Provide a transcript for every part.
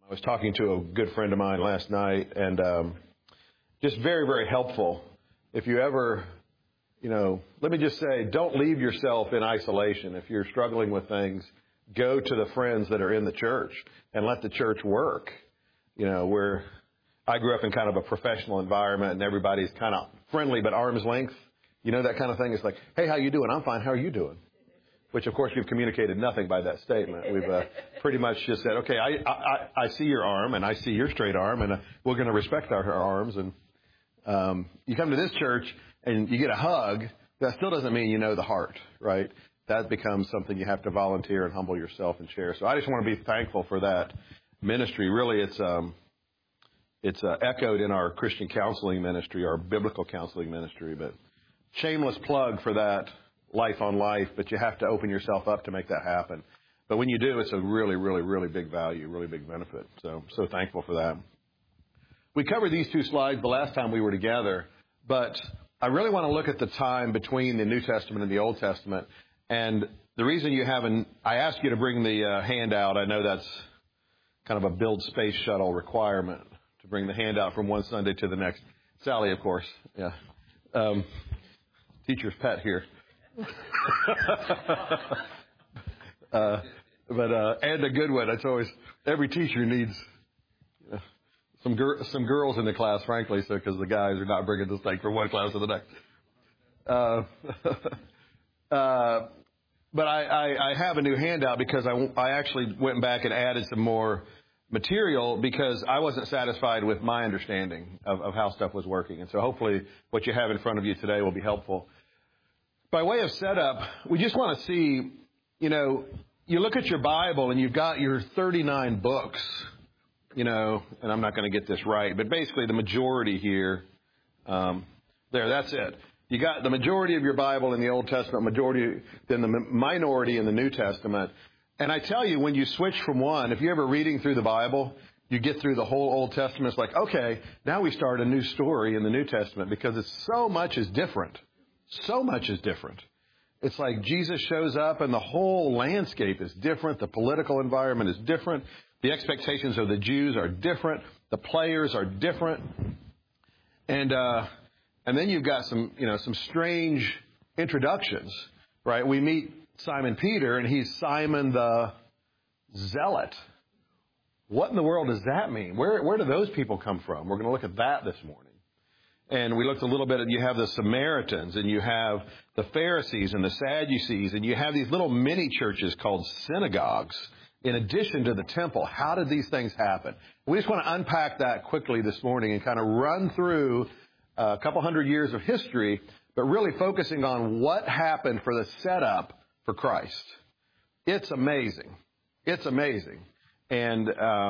I was talking to a good friend of mine last night, and just very, very helpful. If you ever, let me just say, don't leave yourself in isolation. If you're struggling with things, go to the friends that are in the church and let the church work. I grew up in kind of a professional environment, and everybody's kind of friendly but arm's length. That kind of thing. It's like, hey, how you doing? I'm fine. How are you doing? Which, of course, we've communicated nothing by that statement. We've pretty much just said, okay, I see your arm, and I see your straight arm, and we're going to respect our arms. And you come to this church, and you get a hug. That still doesn't mean you know the heart, right? That becomes something you have to volunteer and humble yourself and share. So I just want to be thankful for that ministry. Really, it's echoed in our Christian counseling ministry, our biblical counseling ministry. But shameless plug for that. Life on life, but you have to open yourself up to make that happen. But when you do, it's a really, really, really big value, really big benefit. So thankful for that. We covered these two slides the last time we were together, but I really want to look at the time between the New Testament and the Old Testament. And the reason I asked you to bring the handout. I know that's kind of a build space shuttle requirement to bring the handout from one Sunday to the next. Sally, of course, yeah. Teacher's pet here. And a good one. It's always, every teacher needs some girls in the class, frankly, because the guys are not bringing this thing from one class to the next. But I have a new handout because I actually went back and added some more material because I wasn't satisfied with my understanding of how stuff was working. And so hopefully what you have in front of you today will be helpful. By way of setup, we just want to see, you look at your Bible and you've got your 39 books, and I'm not going to get this right, but basically the majority here, that's it. You got the majority of your Bible in the Old Testament, then the minority in the New Testament. And I tell you, when you switch from one, if you're ever reading through the Bible, you get through the whole Old Testament, it's like, okay, now we start a new story in the New Testament because so much is different. So much is different. It's like Jesus shows up and the whole landscape is different. The political environment is different. The expectations of the Jews are different. The players are different. And then you've got some strange introductions, right? We meet Simon Peter and he's Simon the Zealot. What in the world does that mean? Where do those people come from? We're going to look at that this morning. And we looked a little bit at, you have the Samaritans, and you have the Pharisees and the Sadducees, and you have these little mini churches called synagogues in addition to the temple. How did these things happen? We just want to unpack that quickly this morning and kind of run through a couple hundred years of history, but really focusing on what happened for the setup for Christ. It's amazing. It's amazing. And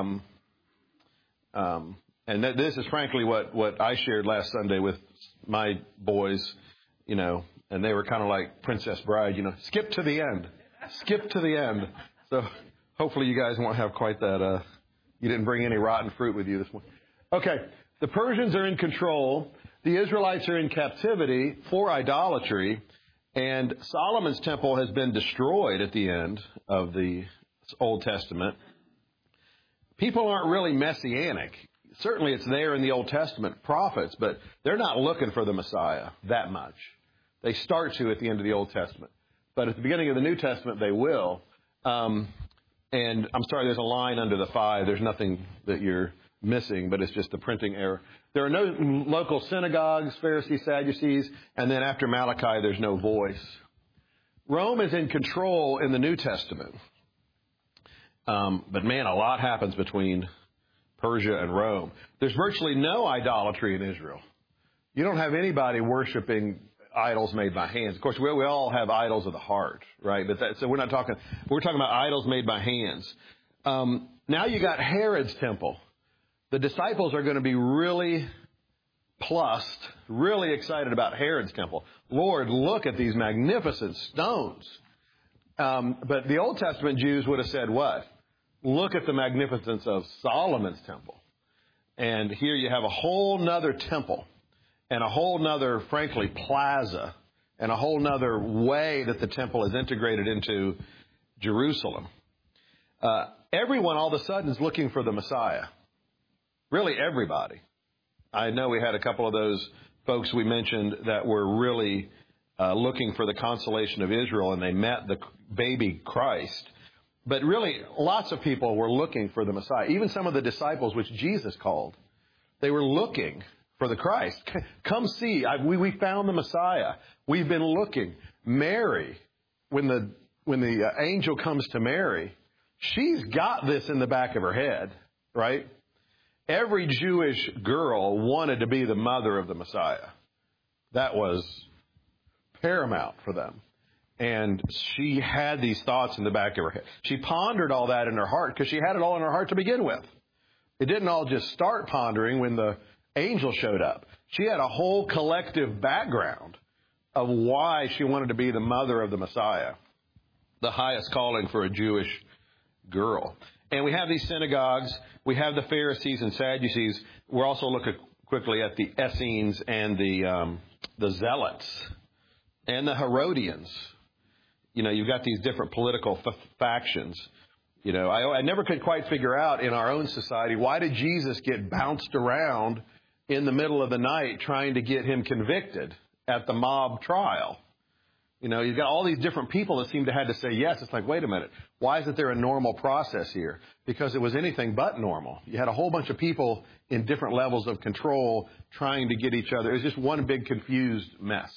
this is frankly what I shared last Sunday with my boys, and they were kind of like Princess Bride, skip to the end. Skip to the end. So hopefully you guys won't have quite that, you didn't bring any rotten fruit with you this morning. Okay, the Persians are in control. The Israelites are in captivity for idolatry. And Solomon's temple has been destroyed at the end of the Old Testament. People aren't really messianic. Certainly it's there in the Old Testament prophets, but they're not looking for the Messiah that much. They start to at the end of the Old Testament. But at the beginning of the New Testament, they will. And I'm sorry, there's a line under the 5. There's nothing that you're missing, but it's just the printing error. There are no local synagogues, Pharisees, Sadducees, and then after Malachi, there's no voice. Rome is in control in the New Testament. But man, a lot happens between Persia and Rome. There's virtually no idolatry in Israel. You don't have anybody worshiping idols made by hands. Of course, we all have idols of the heart, right? But so we're talking about idols made by hands. Now you got Herod's temple. The disciples are going to be really plussed, really excited about Herod's temple. Lord, look at these magnificent stones. But the Old Testament Jews would have said what? Look at the magnificence of Solomon's temple. And here you have a whole nother temple and a whole nother, frankly, plaza and a whole nother way that the temple is integrated into Jerusalem. everyone all of a sudden is looking for the Messiah. Really everybody. I know we had a couple of those folks we mentioned that were really looking for the consolation of Israel, and they met the baby Christ. But really, lots of people were looking for the Messiah. Even some of the disciples, which Jesus called, they were looking for the Christ. Come see, we found the Messiah. We've been looking. Mary, when the angel comes to Mary, she's got this in the back of her head, right? Every Jewish girl wanted to be the mother of the Messiah. That was paramount for them. And she had these thoughts in the back of her head. She pondered all that in her heart because she had it all in her heart to begin with. It didn't all just start pondering when the angel showed up. She had a whole collective background of why she wanted to be the mother of the Messiah, the highest calling for a Jewish girl. And we have these synagogues. We have the Pharisees and Sadducees. We're also looking quickly at the Essenes and the Zealots and the Herodians. You know, you've got these different political factions. You know, I never could quite figure out in our own society, why did Jesus get bounced around in the middle of the night trying to get him convicted at the mob trial? You know, you've got all these different people that seem to have to say yes. It's like, wait a minute. Why isn't there a normal process here? Because it was anything but normal. You had a whole bunch of people in different levels of control trying to get each other. It was just one big confused mess.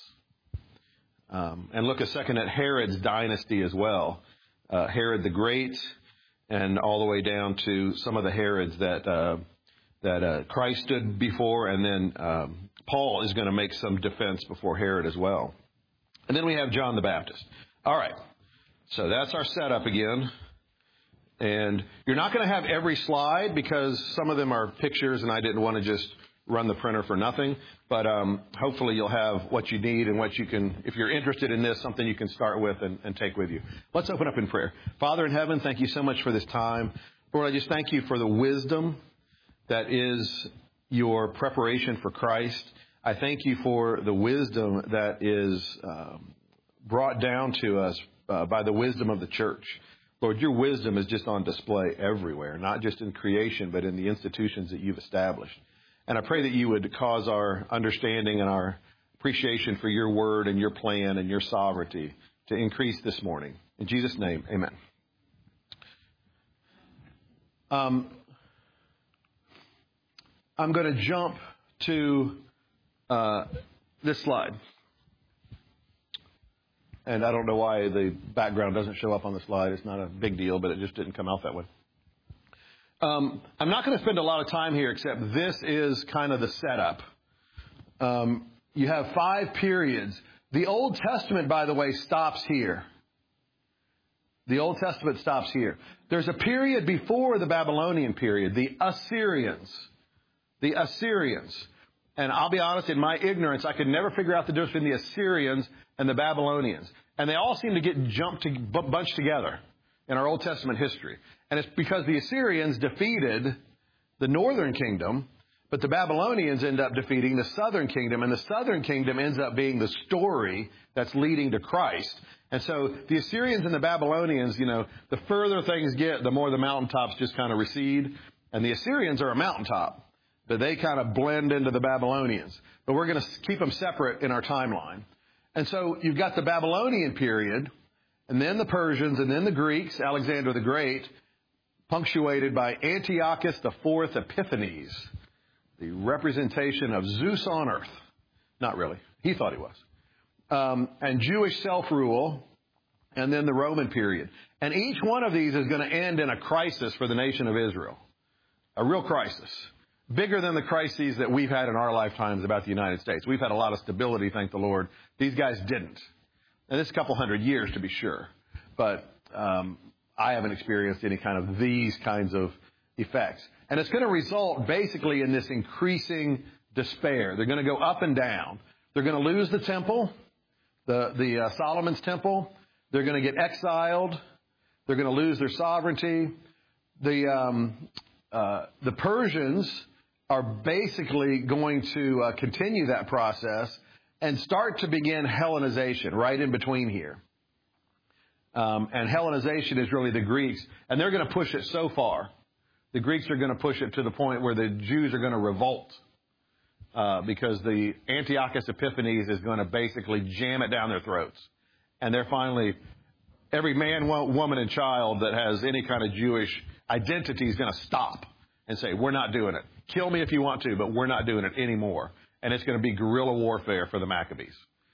And look a second at Herod's dynasty as well. Herod the Great, and all the way down to some of the Herods that Christ stood before. And then Paul is going to make some defense before Herod as well. And then we have John the Baptist. All right. So that's our setup again. And you're not going to have every slide because some of them are pictures and I didn't want to just run the printer for nothing. But hopefully you'll have what you need and what you can, if you're interested in this, something you can start with and take with you. Let's open up in prayer. Father in heaven, thank you so much for this time. Lord, I just thank you for the wisdom that is your preparation for Christ. I thank you for the wisdom that is brought down to us by the wisdom of the church. Lord, your wisdom is just on display everywhere, not just in creation, but in the institutions that you've established. And I pray that you would cause our understanding and our appreciation for your word and your plan and your sovereignty to increase this morning. In Jesus' name, amen. I'm going to jump to this slide. And I don't know why the background doesn't show up on the slide. It's not a big deal, but it just didn't come out that way. I'm not going to spend a lot of time here, except this is kind of the setup. You have 5 periods. The Old Testament, by the way, stops here. The Old Testament stops here. There's a period before the Babylonian period, the Assyrians. The Assyrians. And I'll be honest, in my ignorance, I could never figure out the difference between the Assyrians and the Babylonians. And they all seem to get bunched together in our Old Testament history. And it's because the Assyrians defeated the northern kingdom, but the Babylonians end up defeating the southern kingdom. And the southern kingdom ends up being the story that's leading to Christ. And so the Assyrians and the Babylonians, you know, the further things get, the more the mountaintops just kind of recede. And the Assyrians are a mountaintop, but they kind of blend into the Babylonians. But we're going to keep them separate in our timeline. And so you've got the Babylonian period, and then the Persians, and then the Greeks, Alexander the Great, punctuated by Antiochus IV Epiphanes, the representation of Zeus on earth. Not really. He thought he was. And Jewish self-rule, and then the Roman period. And each one of these is going to end in a crisis for the nation of Israel. A real crisis. Bigger than the crises that we've had in our lifetimes about the United States. We've had a lot of stability, thank the Lord. These guys didn't. And it's a couple hundred years to be sure. But I haven't experienced any kind of these kinds of effects. And it's going to result basically in this increasing despair. They're going to go up and down. They're going to lose the temple, the Solomon's temple. They're going to get exiled. They're going to lose their sovereignty. The Persians are basically going to continue that process and start to begin Hellenization right in between here. And Hellenization is really the Greeks. And they're going to push it so far. The Greeks are going to push it to the point where the Jews are going to revolt. Because the Antiochus Epiphanes is going to basically jam it down their throats. And they're finally, every man, woman, and child that has any kind of Jewish identity is going to stop and say, we're not doing it. Kill me if you want to, but we're not doing it anymore. And it's going to be guerrilla warfare for the Maccabees.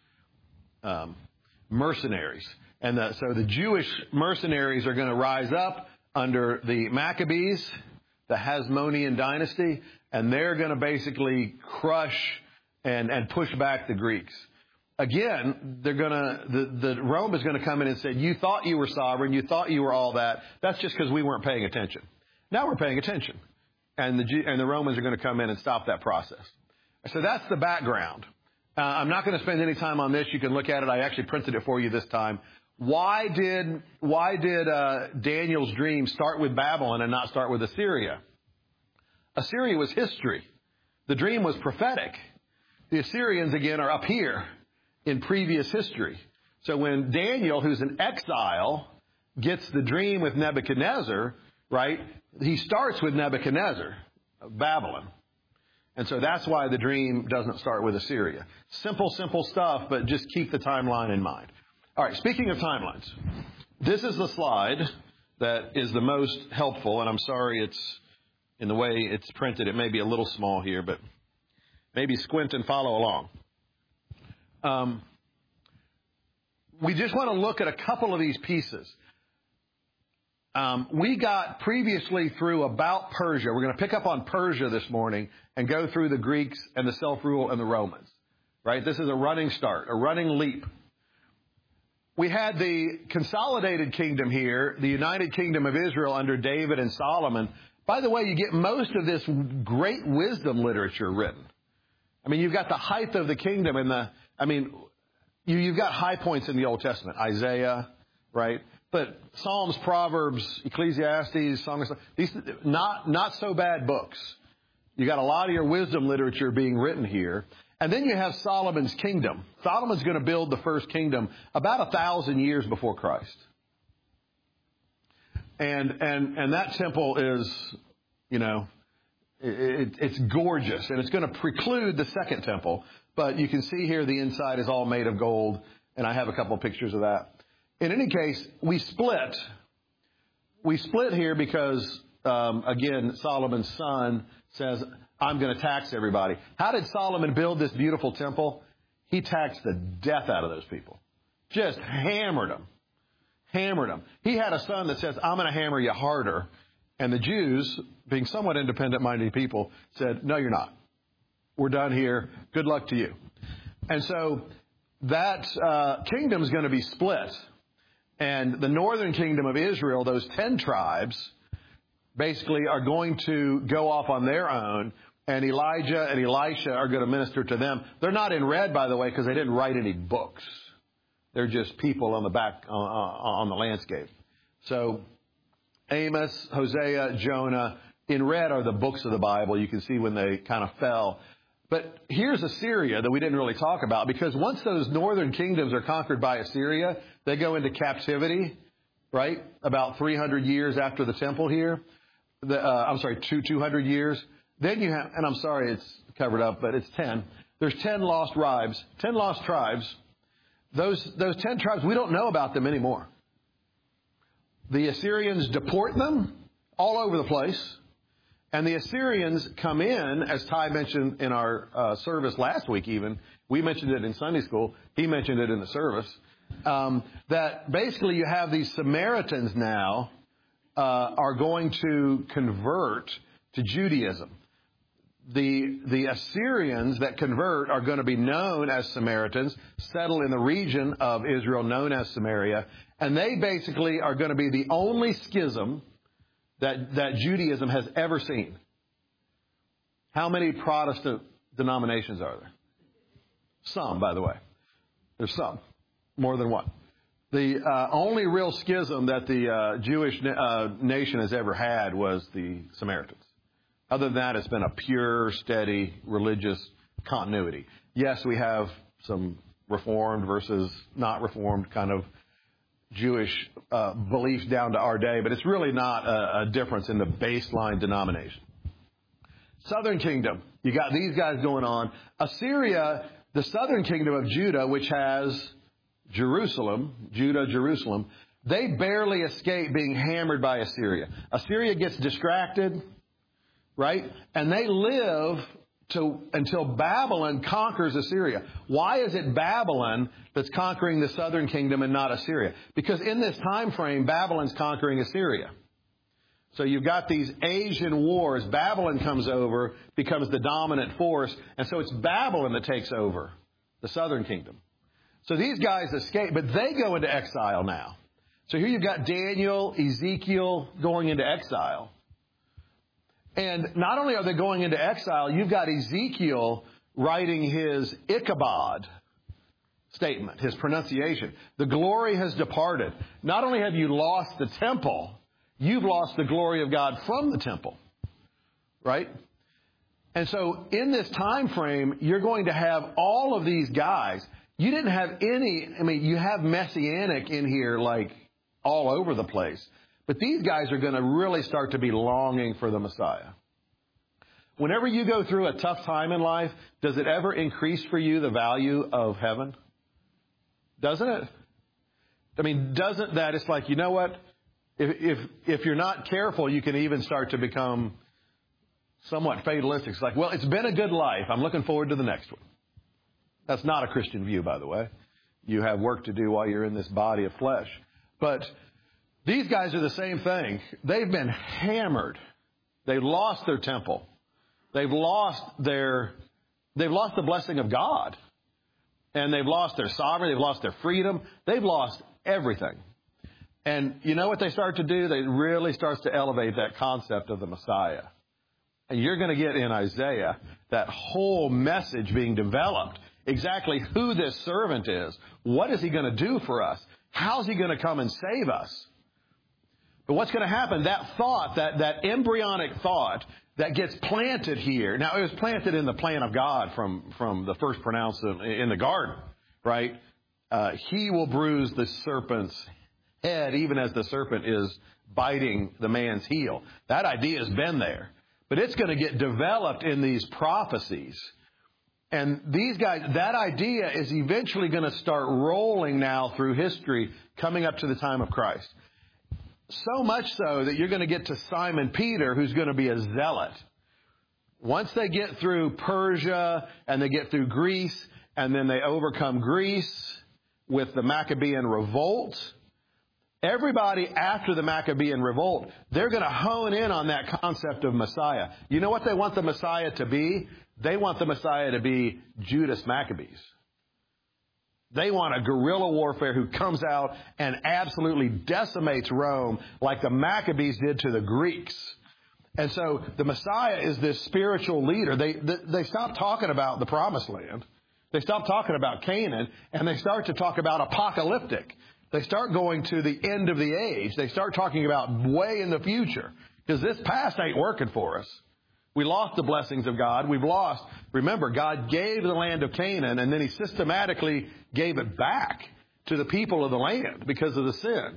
Mercenaries. And so the Jewish mercenaries are going to rise up under the Maccabees, the Hasmonean dynasty, and they're going to basically crush and push back the Greeks. Again, the Rome is going to come in and say, you thought you were sovereign, you thought you were all that. That's just because we weren't paying attention. Now we're paying attention. And the Romans are going to come in and stop that process. So that's the background. I'm not going to spend any time on this. You can look at it. I actually printed it for you this time. Why did Daniel's dream start with Babylon and not start with Assyria? Assyria was history. The dream was prophetic. The Assyrians, again, are up here in previous history. So when Daniel, who's in exile, gets the dream with Nebuchadnezzar, right, he starts with Nebuchadnezzar, Babylon. And so that's why the dream doesn't start with Assyria. Simple stuff, but just keep the timeline in mind. All right, speaking of timelines, this is the slide that is the most helpful, and I'm sorry it's in the way it's printed. It may be a little small here, but maybe squint and follow along. We just want to look at a couple of these pieces. We got previously through about Persia. We're going to pick up on Persia this morning and go through the Greeks and the self-rule and the Romans. Right? This is a running start, a running leap. We had the consolidated kingdom here, the United Kingdom of Israel under David and Solomon. By the way, you get most of this great wisdom literature written. I mean, you've got the height of the kingdom and you've got high points in the Old Testament. Isaiah, right? But Psalms, Proverbs, Ecclesiastes, Song of Songs, these not so bad books. You got a lot of your wisdom literature being written here. And then you have Solomon's kingdom. Solomon's going to build the first kingdom about 1,000 years before Christ. And that temple is, it's gorgeous. And it's going to preclude the second temple. But you can see here the inside is all made of gold. And I have a couple of pictures of that. In any case, we split. We split here because, again, Solomon's son says, I'm going to tax everybody. How did Solomon build this beautiful temple? He taxed the death out of those people. Just hammered them. Hammered them. He had a son that says, I'm going to hammer you harder. And the Jews, being somewhat independent-minded people, said, no, you're not. We're done here. Good luck to you. And so that kingdom is going to be split. And the northern kingdom of Israel, those 10 tribes, basically are going to go off on their own, and Elijah and Elisha are going to minister to them. They're not in red, by the way, because they didn't write any books. They're just people on the back, on the landscape. So Amos, Hosea, Jonah, in red are the books of the Bible. You can see when they kind of fell. But here's Assyria that we didn't really talk about, because once those northern kingdoms are conquered by Assyria, they go into captivity, right? About 300 years after the temple here. 200 years. Then you have, and I'm sorry it's covered up, but it's 10. There's 10 lost tribes. 10 lost tribes. Those 10 tribes, we don't know about them anymore. The Assyrians deport them all over the place. And the Assyrians come in, as Ty mentioned in our service last week even. We mentioned it in Sunday school. He mentioned it in the service. That basically you have these Samaritans now are going to convert to Judaism. The Assyrians that convert are going to be known as Samaritans, settle in the region of Israel known as Samaria, and they basically are going to be the only schism that Judaism has ever seen. How many Protestant denominations are there? Some, by the way. There's some. More than one. The only real schism that the Jewish nation has ever had was the Samaritans. Other than that, it's been a pure, steady, religious continuity. Yes, we have some Reformed versus not Reformed kind of Jewish beliefs down to our day, but it's really not a difference in the baseline denomination. Southern kingdom, you got these guys going on. Assyria, the southern kingdom of Judah, which has Jerusalem, they barely escape being hammered by Assyria. Assyria gets distracted, right? And they live until Babylon conquers Assyria. Why is it Babylon that's conquering the southern kingdom and not Assyria? Because in this time frame, Babylon's conquering Assyria. So you've got these Asian wars. Babylon comes over, becomes the dominant force, and so it's Babylon that takes over the southern kingdom. So these guys escape, but they go into exile now. So here you've got Daniel, Ezekiel going into exile. And not only are they going into exile, you've got Ezekiel writing his Ichabod statement, his pronunciation. The glory has departed. Not only have you lost the temple, you've lost the glory of God from the temple, right? And so in this time frame, you're going to have all of these guys. You didn't have you have Messianic in here like all over the place. But these guys are going to really start to be longing for the Messiah. Whenever you go through a tough time in life, does it ever increase for you the value of heaven? Doesn't it? Doesn't that? It's like, you know what? If you're not careful, you can even start to become somewhat fatalistic. It's like, well, it's been a good life. I'm looking forward to the next one. That's not a Christian view, by the way. You have work to do while you're in this body of flesh. But these guys are the same thing. They've been hammered. They've lost their temple. They've lost the blessing of God. And they've lost their sovereignty. They've lost their freedom. They've lost everything. And you know what they start to do? They really start to elevate that concept of the Messiah. And you're going to get in Isaiah that whole message being developed. Exactly who this servant is. What is he going to do for us? How's he going to come and save us? But what's going to happen? That thought, that embryonic thought that gets planted here. Now, it was planted in the plan of God from the first pronouncement in the garden, right? He will bruise the serpent's head, even as the serpent is biting the man's heel. That idea has been there. But it's going to get developed in these prophecies. And these guys, that idea is eventually going to start rolling now through history, coming up to the time of Christ. So much so that you're going to get to Simon Peter, who's going to be a zealot. Once they get through Persia and they get through Greece, and then they overcome Greece with the Maccabean revolt, everybody after the Maccabean revolt, they're going to hone in on that concept of Messiah. You know what they want the Messiah to be? They want the Messiah to be Judas Maccabees. They want a guerrilla warfare who comes out and absolutely decimates Rome like the Maccabees did to the Greeks. And so the Messiah is this spiritual leader. They stop talking about the Promised Land. They stop talking about Canaan, and they start to talk about apocalyptic. They start going to the end of the age. They start talking about way in the future, because this past ain't working for us. We lost the blessings of God. Remember, God gave the land of Canaan, and then he systematically gave it back to the people of the land because of the sin.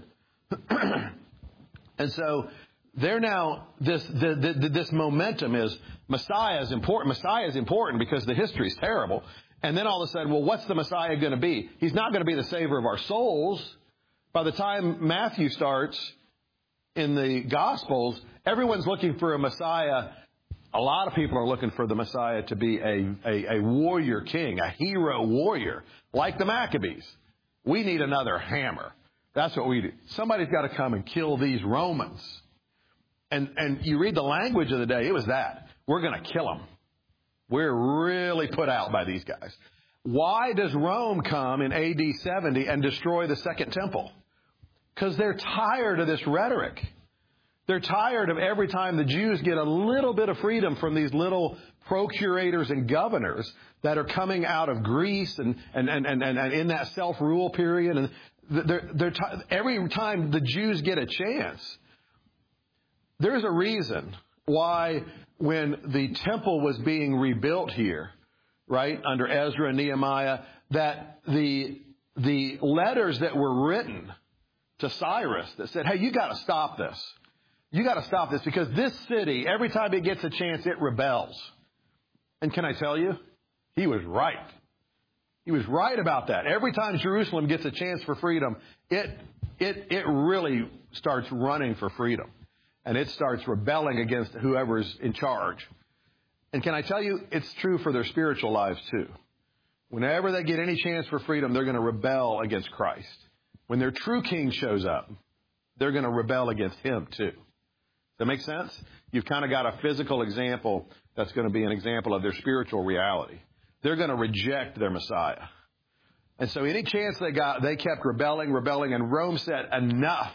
And so they're now, this momentum is, Messiah is important. Messiah is important because the history is terrible. And then all of a sudden, well, what's the Messiah going to be? He's not going to be the savior of our souls. By the time Matthew starts in the Gospels, everyone's looking for a Messiah. A lot of people are looking for the Messiah to be a warrior king, a hero warrior, like the Maccabees. We need another hammer. That's what we do. Somebody's got to come and kill these Romans. And you read the language of the day, it was that. We're going to kill them. We're really put out by these guys. Why does Rome come in AD 70 and destroy the Second Temple? Because they're tired of this rhetoric. They're tired of every time the Jews get a little bit of freedom from these little procurators and governors that are coming out of Greece and in that self-rule period. And every time the Jews get a chance, there's a reason why when the temple was being rebuilt here, right, under Ezra and Nehemiah, that the letters that were written to Cyrus that said, hey, you got to stop this. You got to stop this because this city, every time it gets a chance, it rebels. And can I tell you, he was right. He was right about that. Every time Jerusalem gets a chance for freedom, it really starts running for freedom. And it starts rebelling against whoever's in charge. And can I tell you, it's true for their spiritual lives too. Whenever they get any chance for freedom, they're going to rebel against Christ. When their true king shows up, they're going to rebel against him too. Does that make sense? You've kind of got a physical example that's going to be an example of their spiritual reality. They're going to reject their Messiah. And so any chance they got, they kept rebelling, and Rome said, enough.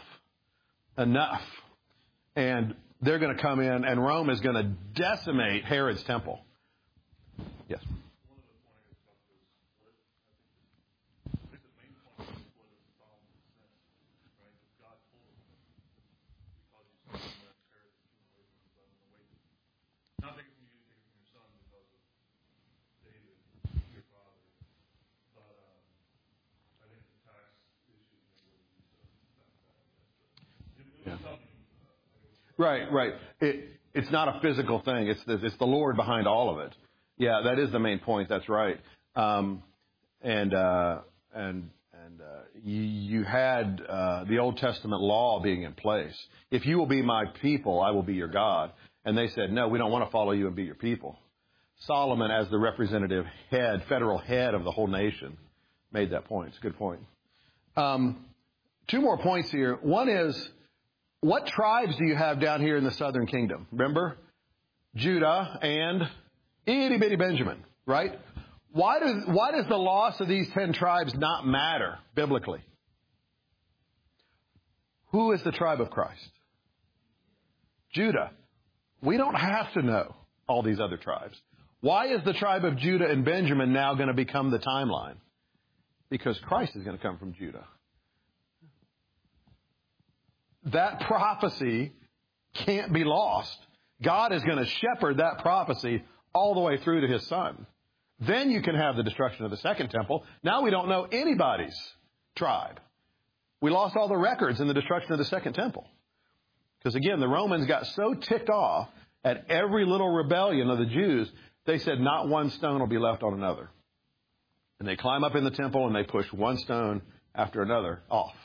And they're going to come in, and Rome is going to decimate Herod's temple. Yes. Right. It's not a physical thing. It's the Lord behind all of it. Yeah, that is the main point. That's right. You had the Old Testament law being in place. If you will be my people, I will be your God. And they said, no, we don't want to follow you and be your people. Solomon, as the representative head, federal head of the whole nation, made that point. It's a good point. Two more points here. One is, what tribes do you have down here in the southern kingdom? Remember? Judah and itty-bitty Benjamin, right? Why does the loss of these 10 tribes not matter biblically? Who is the tribe of Christ? Judah. We don't have to know all these other tribes. Why is the tribe of Judah and Benjamin now going to become the timeline? Because Christ is going to come from Judah. That prophecy can't be lost. God is going to shepherd that prophecy all the way through to his son. Then you can have the destruction of the second temple. Now we don't know anybody's tribe. We lost all the records in the destruction of the second temple. Because again, the Romans got so ticked off at every little rebellion of the Jews, they said not one stone will be left on another. And they climb up in the temple and they push one stone after another off.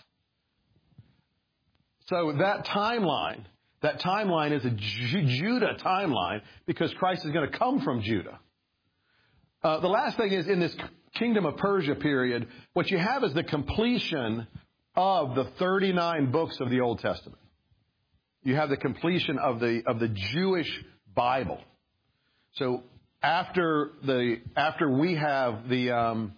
So that timeline is a Judah timeline because Christ is going to come from Judah. The last thing is, in this kingdom of Persia period, what you have is the completion of the 39 books of the Old Testament. You have the completion of the Jewish Bible. So after we have in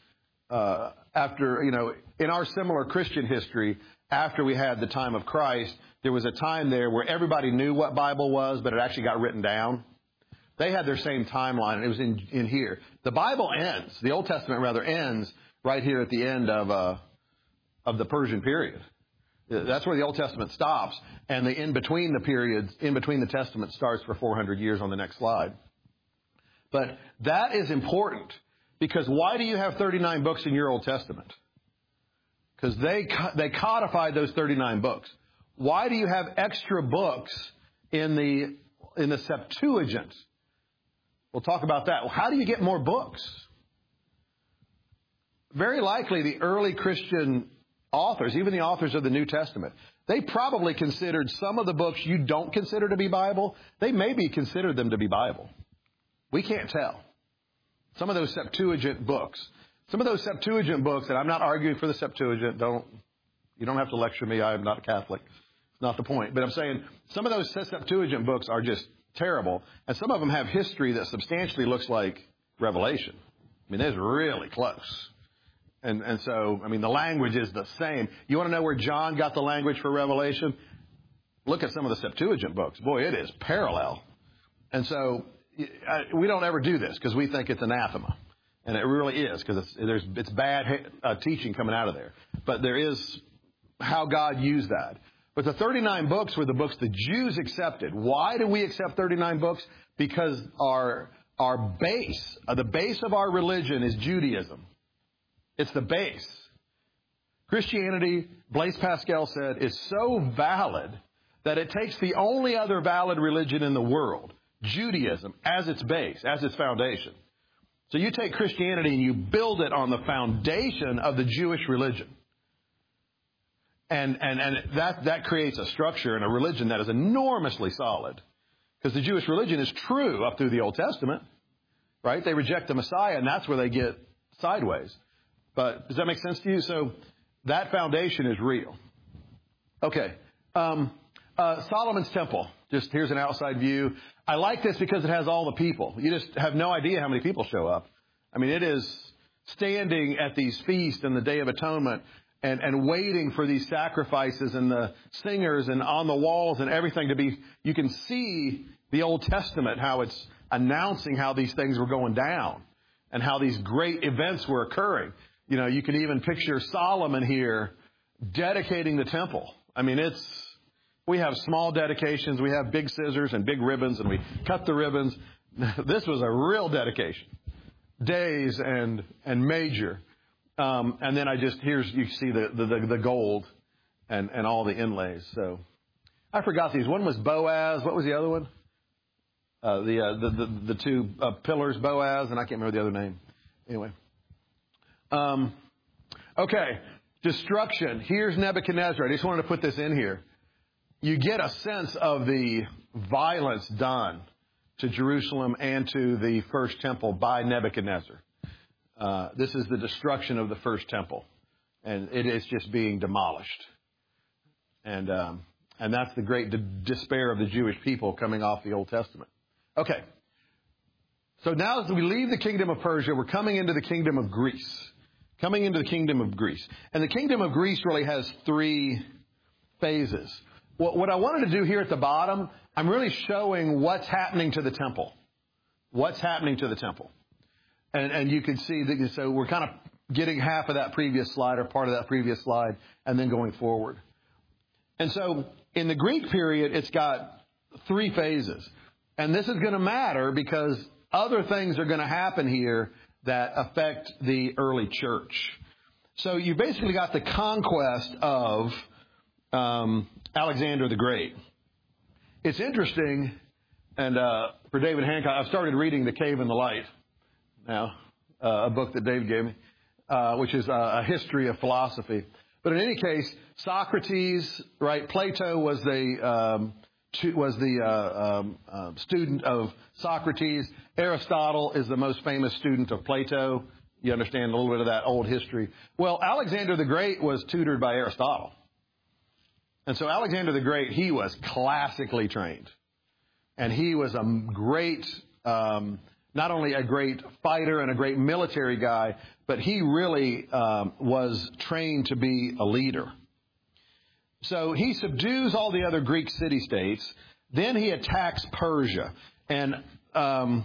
our similar Christian history, after we had the time of Christ, there was a time there where everybody knew what Bible was, but it actually got written down. They had their same timeline, and it was in here. The Bible ends, the Old Testament rather ends right here at the end of the Persian period. That's where the Old Testament stops, and the in between the Testament starts for 400 years on the next slide. But that is important because why do you have 39 books in your Old Testament? Because they codified those 39 books. Why do you have extra books in the Septuagint? We'll talk about that. Well, how do you get more books? Very likely the early Christian authors, even the authors of the New Testament, they probably considered some of the books you don't consider to be Bible, they maybe considered them to be Bible. We can't tell. Some of those Septuagint books, and I'm not arguing for the Septuagint. You don't have to lecture me. I am not a Catholic. It's not the point. But I'm saying some of those Septuagint books are just terrible. And some of them have history that substantially looks like Revelation. I mean, it's really close. And so, I mean, the language is the same. You want to know where John got the language for Revelation? Look at some of the Septuagint books. Boy, it is parallel. And so we don't ever do this because we think it's anathema. And it really is, because it's bad teaching coming out of there. But there is how God used that. But the 39 books were the books the Jews accepted. Why do we accept 39 books? Because our base, the base of our religion is Judaism. It's the base. Christianity, Blaise Pascal said, is so valid that it takes the only other valid religion in the world, Judaism, as its base, as its foundation. So you take Christianity and you build it on the foundation of the Jewish religion. And that creates a structure and a religion that is enormously solid. Because the Jewish religion is true up through the Old Testament, right? They reject the Messiah, and that's where they get sideways. But does that make sense to you? So that foundation is real. Okay. Solomon's Temple. Just here's an outside view. I like this because it has all the people. You just have no idea how many people show up. I mean, it is standing at these feasts and the Day of Atonement and waiting for these sacrifices and the singers and on the walls and everything to be. You can see the Old Testament, how it's announcing how these things were going down and how these great events were occurring. You know, you can even picture Solomon here dedicating the temple. I mean, we have small dedications. We have big scissors and big ribbons, and we cut the ribbons. This was a real dedication. Days and major. And then you see the gold and all the inlays. So I forgot these. One was Boaz. What was the other one? The two pillars, Boaz, and I can't remember the other name. Anyway. Okay. Destruction. Here's Nebuchadnezzar. I just wanted to put this in here. You get a sense of the violence done to Jerusalem and to the first temple by Nebuchadnezzar. This is the destruction of the first temple, and it is just being demolished. And that's the great despair of the Jewish people coming off the Old Testament. Okay. So now as we leave the kingdom of Persia, we're coming into the kingdom of Greece. Coming into the kingdom of Greece. And the kingdom of Greece really has 3 phases. What I wanted to do here at the bottom, I'm really showing what's happening to the temple. What's happening to the temple. And you can see that, so we're kind of getting half of that previous slide or part of that previous slide and then going forward. And so in the Greek period, it's got 3 phases. And this is going to matter because other things are going to happen here that affect the early church. So you basically got the conquest of Alexander the Great. It's interesting, and for David Hancock, I've started reading The Cave and the Light now, a book that Dave gave me, which is a history of philosophy. But in any case, Socrates, right? Plato was the student of Socrates. Aristotle is the most famous student of Plato. You understand a little bit of that old history. Well, Alexander the Great was tutored by Aristotle. And so Alexander the Great, he was classically trained. And he was a great, not only a great fighter and a great military guy, but he really was trained to be a leader. So he subdues all the other Greek city-states. Then he attacks Persia. And I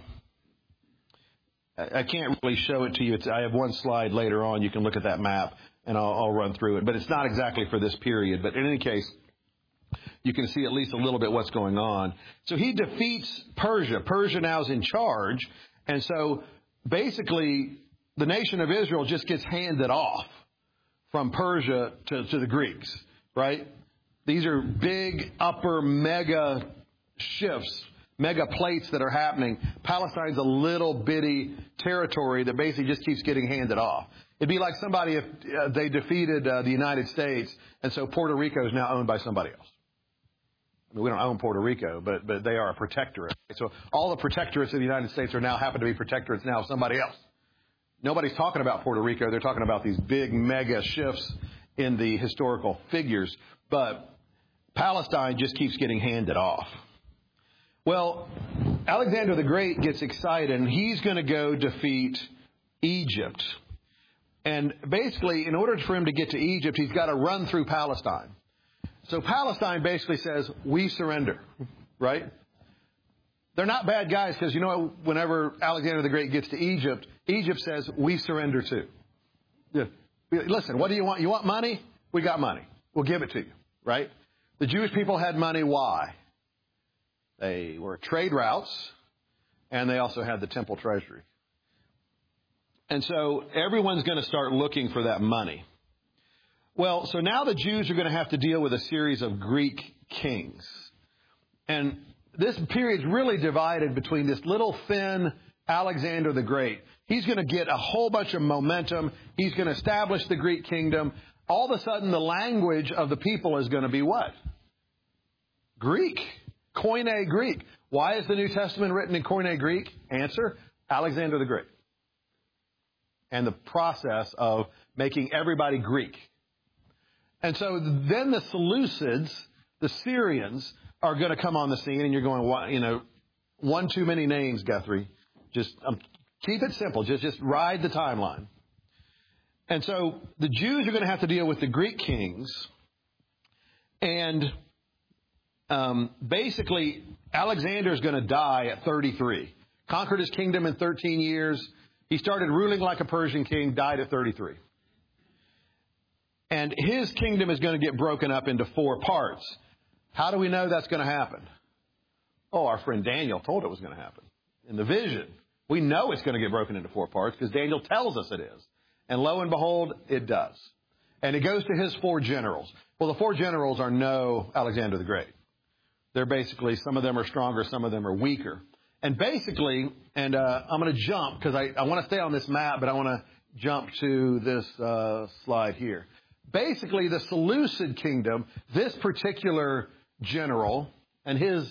can't really show it to you. I have one slide later on. You can look at that map, and I'll run through it. But it's not exactly for this period. But in any case, you can see at least a little bit what's going on. So he defeats Persia. Persia now is in charge. And so basically, the nation of Israel just gets handed off from Persia to the Greeks, right? These are big upper mega shifts, mega plates that are happening. Palestine's a little bitty territory that basically just keeps getting handed off. It'd be like somebody if they defeated the United States, and so Puerto Rico is now owned by somebody else. I mean, we don't own Puerto Rico, but they are a protectorate. So all the protectorates of the United States are now happen to be protectorates now of somebody else. Nobody's talking about Puerto Rico. They're talking about these big mega shifts in the historical figures. But Palestine just keeps getting handed off. Well, Alexander the Great gets excited, and he's going to go defeat Egypt. And basically, in order for him to get to Egypt, he's got to run through Palestine. So Palestine basically says, we surrender, right? They're not bad guys because, you know, whenever Alexander the Great gets to Egypt, Egypt says, we surrender too. Yeah. Listen, what do you want? You want money? We got money. We'll give it to you, right? The Jewish people had money. Why? They were trade routes, and they also had the temple treasury. And so everyone's going to start looking for that money. Well, so now the Jews are going to have to deal with a series of Greek kings. And this period's really divided between this little thin Alexander the Great. He's going to get a whole bunch of momentum. He's going to establish the Greek kingdom. All of a sudden, the language of the people is going to be what? Greek. Koine Greek. Why is the New Testament written in Koine Greek? Answer, Alexander the Great. And the process of making everybody Greek. And so then the Seleucids, the Syrians, are going to come on the scene, and you're going, one too many names, Guthrie. Just keep it simple. Just ride the timeline. And so the Jews are going to have to deal with the Greek kings. And basically, Alexander is going to die at 33. Conquered his kingdom in 13 years. He started ruling like a Persian king, died at 33. And his kingdom is going to get broken up into 4 parts. How do we know that's going to happen? Oh, our friend Daniel told it was going to happen. In the vision, we know it's going to get broken into 4 parts because Daniel tells us it is. And lo and behold, it does. And it goes to his 4 generals. Well, the 4 generals are no Alexander the Great. They're basically, some of them are stronger, some of them are weaker. And basically, I'm going to jump because I want to stay on this map, but I want to jump to this slide here. Basically, the Seleucid kingdom, this particular general and his,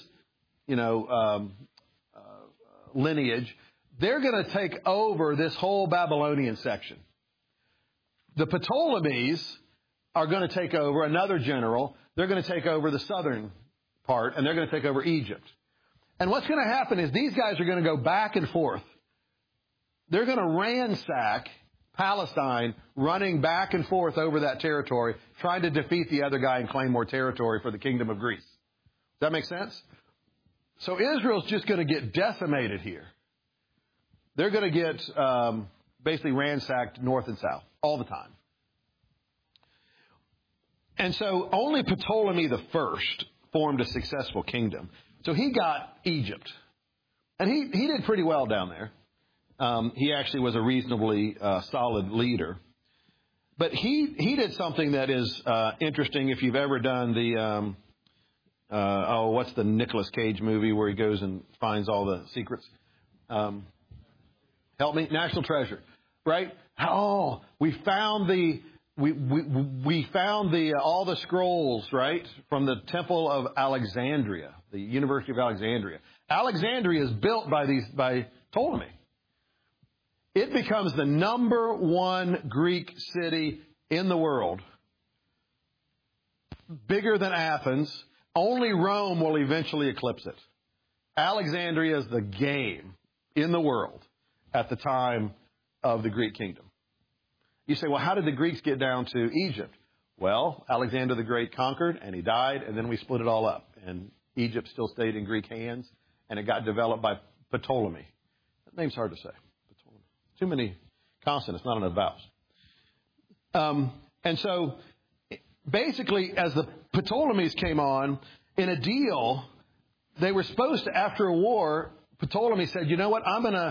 lineage, they're going to take over this whole Babylonian section. The Ptolemies are going to take over another general. They're going to take over the southern part, and they're going to take over Egypt. And what's going to happen is these guys are going to go back and forth. They're going to ransack Palestine, running back and forth over that territory, trying to defeat the other guy and claim more territory for the kingdom of Greece. Does that make sense? So Israel's just going to get decimated here. They're going to get basically ransacked north and south all the time. And so only Ptolemy the First formed a successful kingdom. So he got Egypt. And he did pretty well down there. He actually was a reasonably solid leader. But he did something that is interesting if you've ever done the, what's the Nicolas Cage movie where he goes and finds all the secrets? Help me? National Treasure. Right? Oh, we found all the scrolls, right, from the Temple of Alexandria, the University of Alexandria. Alexandria is built by Ptolemy. It becomes the number 1 Greek city in the world. Bigger than Athens. Only Rome will eventually eclipse it. Alexandria is the game in the world at the time of the Greek kingdom. You say, well, how did the Greeks get down to Egypt? Well, Alexander the Great conquered, and he died, and then we split it all up. And Egypt still stayed in Greek hands, and it got developed by Ptolemy. That name's hard to say. Ptolemy. Too many consonants, not enough vowels. And so, basically, as the Ptolemies came on, in a deal, they were supposed to, after a war, Ptolemy said, you know what,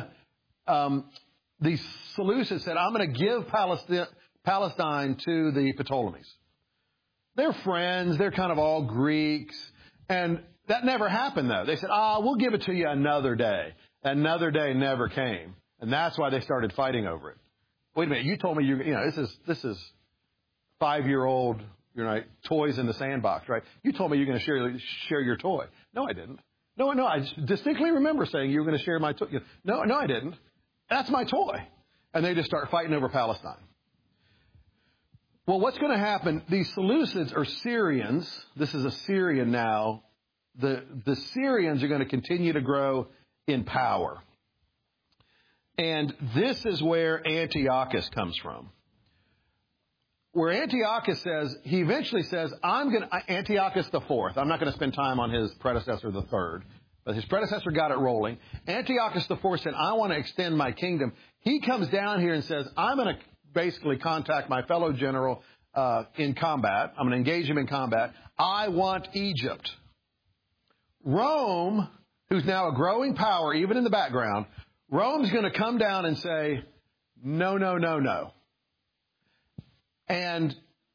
the Seleucids said, I'm going to give Palestine to the Ptolemies. They're friends. They're kind of all Greeks. And that never happened, though. They said, we'll give it to you another day. Another day never came. And that's why they started fighting over it. Wait a minute. You told me this is 5-year-old, toys in the sandbox, right? You told me you're going to share your toy. No, I didn't. No, I distinctly remember saying you were going to share my toy. No, I didn't. That's my toy. And they just start fighting over Palestine. Well, what's going to happen? These Seleucids are Syrians. This is Assyrian now. The Syrians are going to continue to grow in power. And this is where Antiochus comes from. Where Antiochus says, he eventually says, Antiochus the Fourth. I'm not going to spend time on his predecessor, the third. But his predecessor got it rolling. Antiochus the Fourth said, I want to extend my kingdom. He comes down here and says, I'm going to basically contact my fellow general in combat. I'm going to engage him in combat. I want Egypt. Rome, who's now a growing power, even in the background, Rome's going to come down and say, no. And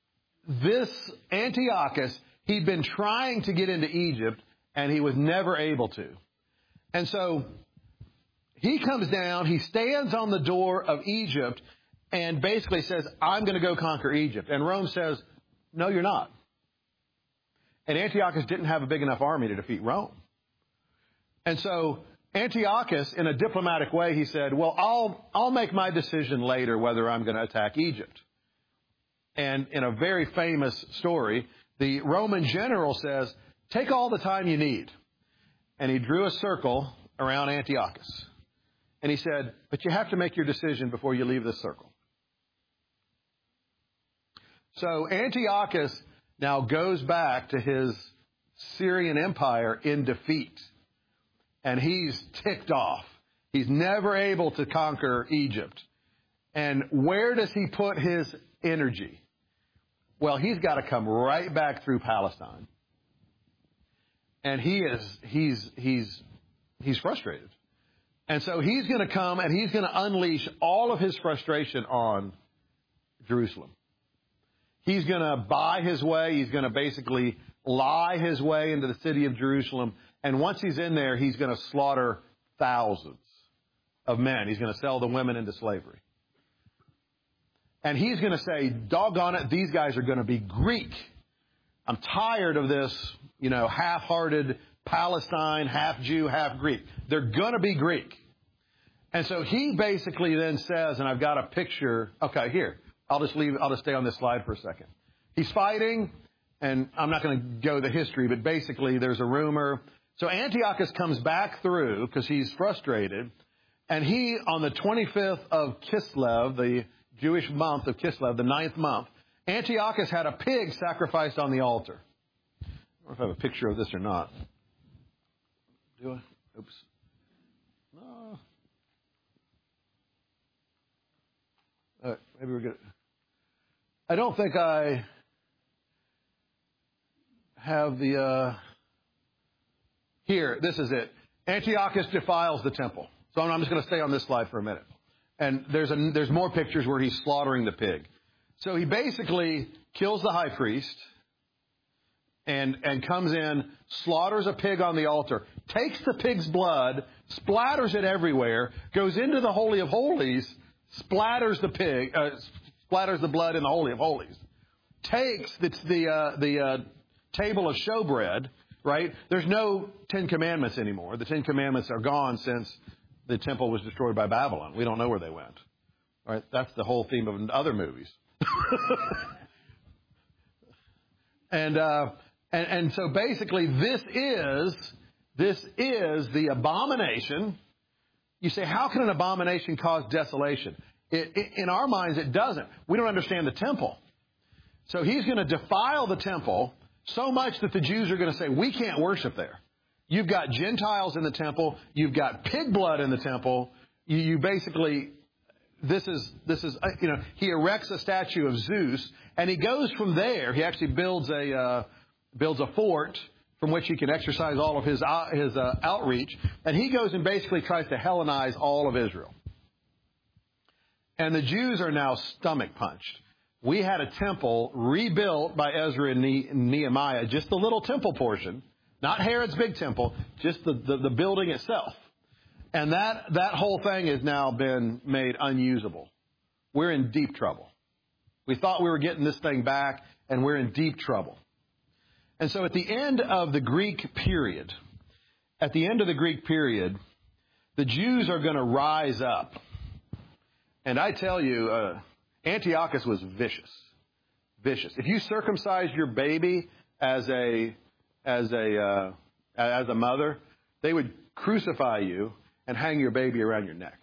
this Antiochus, he'd been trying to get into Egypt, and he was never able to. And so he comes down, he stands on the door of Egypt, and basically says, I'm going to go conquer Egypt. And Rome says, no, you're not. And Antiochus didn't have a big enough army to defeat Rome. And so Antiochus, in a diplomatic way, he said, well, I'll make my decision later whether I'm going to attack Egypt. And in a very famous story, the Roman general says, take all the time you need. And he drew a circle around Antiochus. And he said, but you have to make your decision before you leave this circle. So Antiochus now goes back to his Syrian empire in defeat. And he's ticked off. He's never able to conquer Egypt. And where does he put his energy? Well, he's got to come right back through Palestine. And he's frustrated. And so he's going to come and he's going to unleash all of his frustration on Jerusalem. He's going to buy his way. He's going to basically lie his way into the city of Jerusalem. And once he's in there, he's going to slaughter thousands of men. He's going to sell the women into slavery. And he's going to say, doggone it, these guys are going to be Greek. I'm tired of this, half-hearted Palestine, half Jew, half Greek. They're going to be Greek. And so he basically then says, and I've got a picture. Okay, here. I'll just stay on this slide for a second. He's fighting, and I'm not going to go the history, but basically there's a rumor. So Antiochus comes back through because he's frustrated, and he, on the 25th of Kislev, the Jewish month of Kislev, the 9th month, Antiochus had a pig sacrificed on the altar. I don't know if I have a picture of this or not. Do I? Oops. No. Maybe we're good. I don't think I have the... Here, this is it. Antiochus defiles the temple. So I'm just going to stay on this slide for a minute. And there's more pictures where he's slaughtering the pig. So he basically kills the high priest and comes in, slaughters a pig on the altar, takes the pig's blood, splatters it everywhere, goes into the Holy of Holies, splatters the blood in the Holy of Holies, takes the table of showbread, right? There's no Ten Commandments anymore. The Ten Commandments are gone since the temple was destroyed by Babylon. We don't know where they went. All right? That's the whole theme of other movies. And so basically this is the abomination. You say, how can an abomination cause desolation? In our minds, it doesn't. We don't understand the temple. So he's going to defile the temple so much that the Jews are going to say, we can't worship there. You've got Gentiles in the temple. You've got pig blood in the temple. You basically, this is he erects a statue of Zeus, and he goes from there. He actually builds a fort from which he can exercise all of his outreach, and he goes and basically tries to Hellenize all of Israel. And the Jews are now stomach punched. We had a temple rebuilt by Ezra and Nehemiah, just the little temple portion, not Herod's big temple, just the building itself. And that whole thing has now been made unusable. We're in deep trouble. We thought we were getting this thing back, and we're in deep trouble. And so at the end of the Greek period, the Jews are going to rise up. And I tell you, Antiochus was vicious. Vicious. If you circumcised your baby as a mother, they would crucify you and hang your baby around your neck.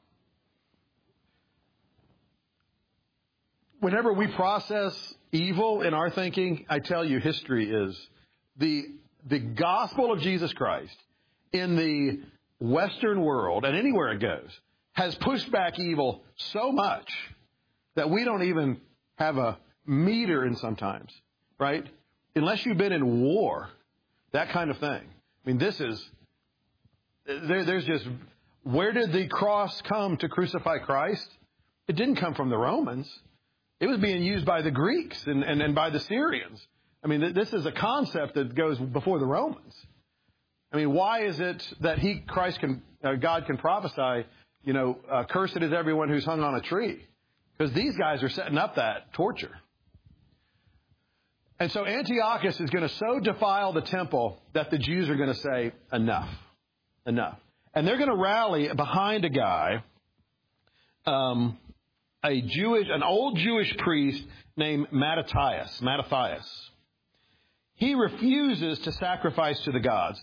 Whenever we process evil in our thinking, I tell you, history is the gospel of Jesus Christ in the Western world, and anywhere it goes, has pushed back evil so much that we don't even have a meter in sometimes, right? Unless you've been in war, that kind of thing. I mean, there's just, where did the cross come to crucify Christ? It didn't come from the Romans. It was being used by the Greeks and by the Syrians. I mean, this is a concept that goes before the Romans. I mean, why is it that God can prophesy, cursed is everyone who's hung on a tree? Because these guys are setting up that torture. And so Antiochus is going to so defile the temple that the Jews are going to say, enough. And they're going to rally behind a guy, an old Jewish priest named Mattathias. He refuses to sacrifice to the gods.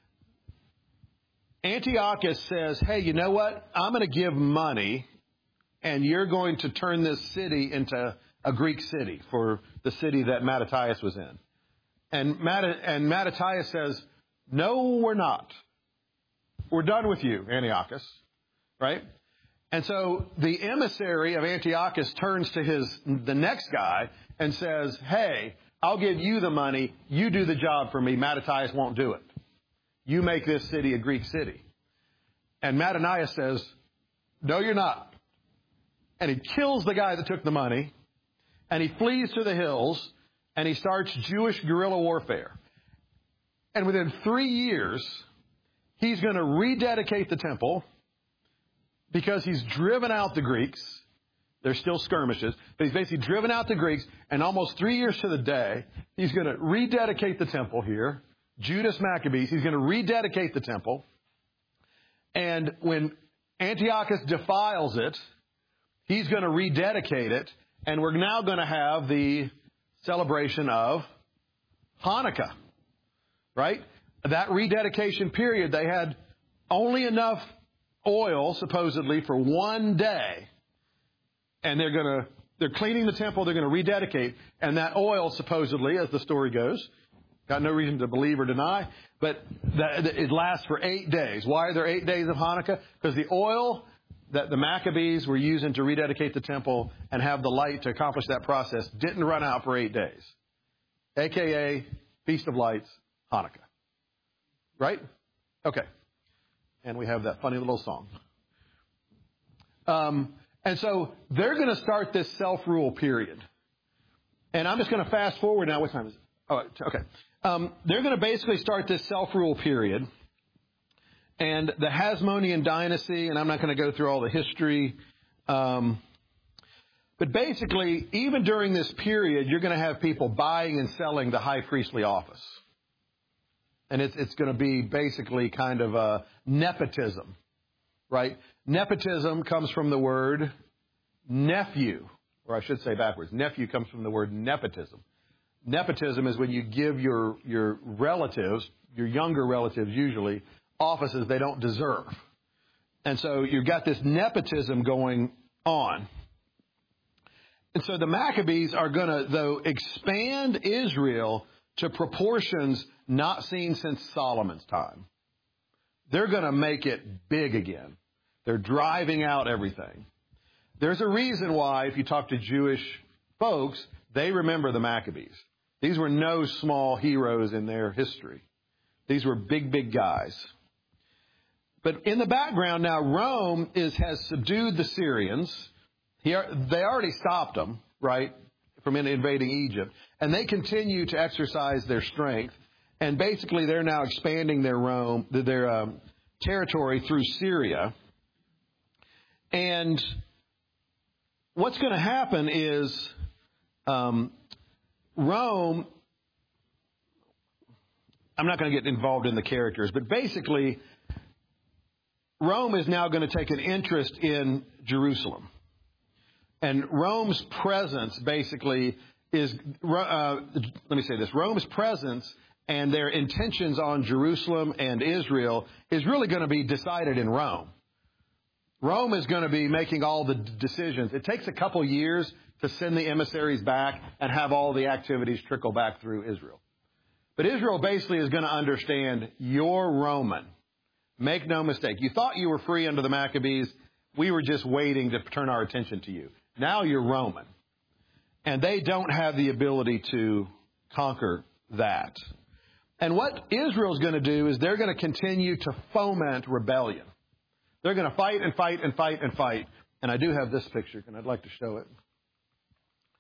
Antiochus says, hey, you know what? I'm going to give money, and you're going to turn this city into a Greek city for the city that Mattathias was in. And Mattathias says, no, we're not. We're done with you, Antiochus. Right? And so the emissary of Antiochus turns to the next guy and says, hey, I'll give you the money. You do the job for me. Mattathias won't do it. You make this city a Greek city. And Mattathias says, no, you're not. And he kills the guy that took the money. And he flees to the hills. And he starts Jewish guerrilla warfare. And within 3 years, he's going to rededicate the temple because he's driven out the Greeks. There's still skirmishes, but he's basically driven out the Greeks. And almost 3 years to the day, he's going to rededicate the temple here. Judas Maccabees, he's going to rededicate the temple. And when Antiochus defiles it, he's going to rededicate it. And we're now going to have the celebration of Hanukkah, right? That rededication period, they had only enough oil, supposedly, for 1 day. And they're cleaning the temple, they're going to rededicate. And that oil, supposedly, as the story goes, got no reason to believe or deny, but it lasts for 8 days. Why are there 8 days of Hanukkah? Because the oil that the Maccabees were using to rededicate the temple and have the light to accomplish that process didn't run out for 8 days. AKA Feast of Lights, Hanukkah. Right? Okay. And we have that funny little song. And so they're going to start this self-rule period. And I'm just going to fast forward now. What time is it? Oh, okay. They're going to basically start this self-rule period. And the Hasmonean dynasty, and I'm not going to go through all the history. But basically, even during this period, you're going to have people buying and selling the high priestly office. And it's going to be basically kind of a nepotism, right? Nepotism comes from the word nephew, or I should say backwards. Nephew comes from the word nepotism. Nepotism is when you give your relatives, your younger relatives usually, offices they don't deserve. And so you've got this nepotism going on. And so the Maccabees are going to, though, expand Israel to proportions not seen since Solomon's time. They're going to make it big again. They're driving out everything. There's a reason why, if you talk to Jewish folks, they remember the Maccabees. These were no small heroes in their history. These were big, big guys. But in the background now, Rome has subdued the Syrians. They already stopped them, right, from invading Egypt. And they continue to exercise their strength. And basically, they're now expanding their territory through Syria. And what's going to happen is Rome, I'm not going to get involved in the characters, but basically, Rome is now going to take an interest in Jerusalem. And Rome's presence basically is, let me say this, Rome's presence and their intentions on Jerusalem and Israel is really going to be decided in Rome. Rome is going to be making all the decisions. It takes a couple years to send the emissaries back and have all the activities trickle back through Israel. But Israel basically is going to understand, you're Roman. Make no mistake. You thought you were free under the Maccabees. We were just waiting to turn our attention to you. Now you're Roman. And they don't have the ability to conquer that. And what Israel's going to do is they're going to continue to foment rebellion. They're going to fight and fight and fight and fight. And I do have this picture, and I'd like to show it.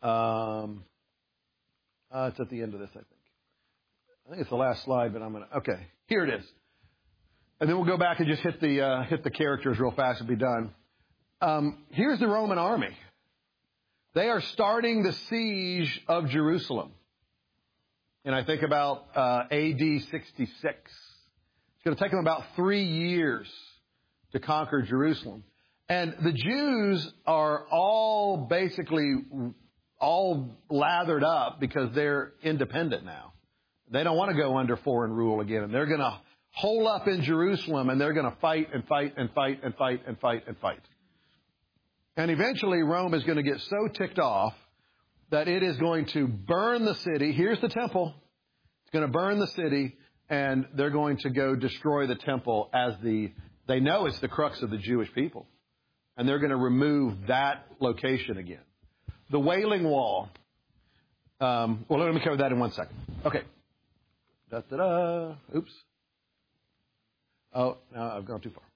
It's at the end of this, I think. I think it's the last slide, but okay, here it is. And then we'll go back and just hit the characters real fast and be done. Here's the Roman army. They are starting the siege of Jerusalem. And I think about AD 66. It's going to take them about 3 years to conquer Jerusalem. And the Jews are all basically all lathered up because they're independent now. They don't want to go under foreign rule again. And they're going to hole up in Jerusalem, and they're going to fight and fight and fight and fight and fight and fight. And eventually Rome is going to get so ticked off that it is going to burn the city. Here's the temple. It's going to burn the city, and they're going to go destroy the temple as they know it's the crux of the Jewish people. And they're going to remove that location again. The Wailing Wall. Well, let me cover that in 1 second. Okay. Da-da-da. Oops. Oh, no, I've gone too far.